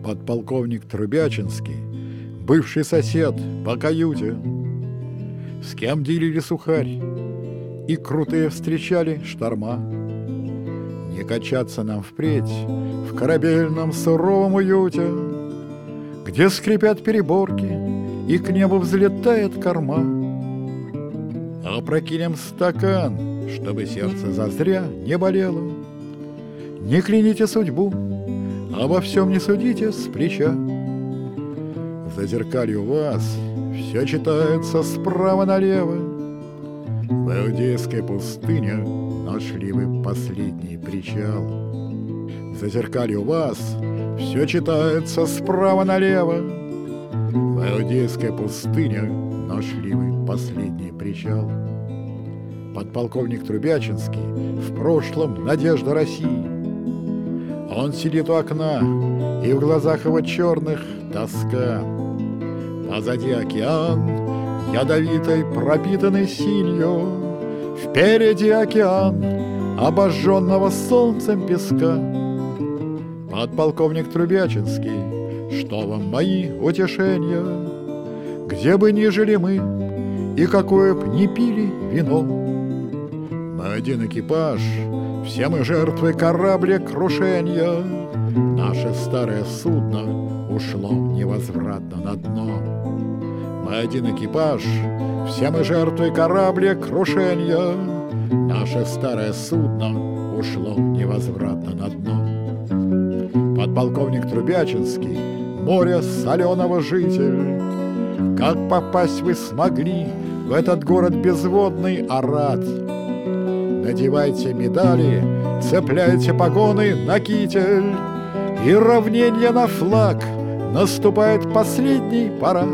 Подполковник Трубячинский, бывший сосед по каюте, с кем делили сухарь и крутые встречали шторма. Не качаться нам впредь в корабельном суровом уюте, где скрипят переборки и к небу взлетает корма. Опрокинем стакан, чтобы сердце зазря не болело. Не кляните судьбу, обо всем не судите с плеча. За зеркалью вас все читается справа налево. В иудейской пустыне нашли вы последний причал. За зеркалью вас все читается справа налево. В иудейской пустыне нашли вы последний причал. Подполковник Трубячинский, в прошлом надежда России. Он сидит у окна, и в глазах его черных тоска. Позади океан, ядовитой пропитанный синью. Впереди океан, обожженного солнцем песка. Подполковник Трубячинский, что вам мои утешения? Где бы ни жили мы, и какое б ни пили вино, мы один экипаж, все мы жертвы корабля крушения. Наше старое судно ушло невозвратно на дно. Мы один экипаж, все мы жертвы корабля крушения. Наше старое судно ушло невозвратно на дно. Подполковник Трубячинский, море соленого житель, как попасть вы смогли в этот город безводный Арат? Надевайте медали, цепляйте погоны на китель, и равнение на флаг, наступает последний парад.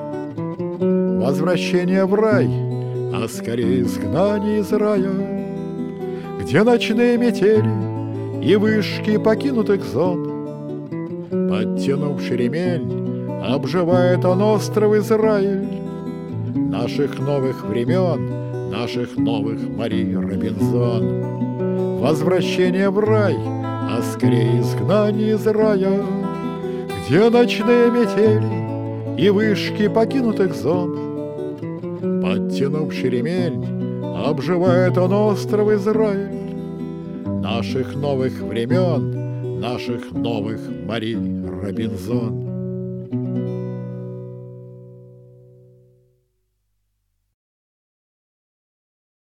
Возвращение в рай, а скорее изгнание из рая, где ночные метели и вышки покинутых зон. Подтянувший ремень, обживает он остров Израиль наших новых времен, наших новых Марий Робинзон. Возвращение в рай, а скорее изгнание из рая, где ночные метели и вышки покинутых зон. Подтянувший ремень, обживает он остров Израиль наших новых времен, наших новых Марий Робинзон.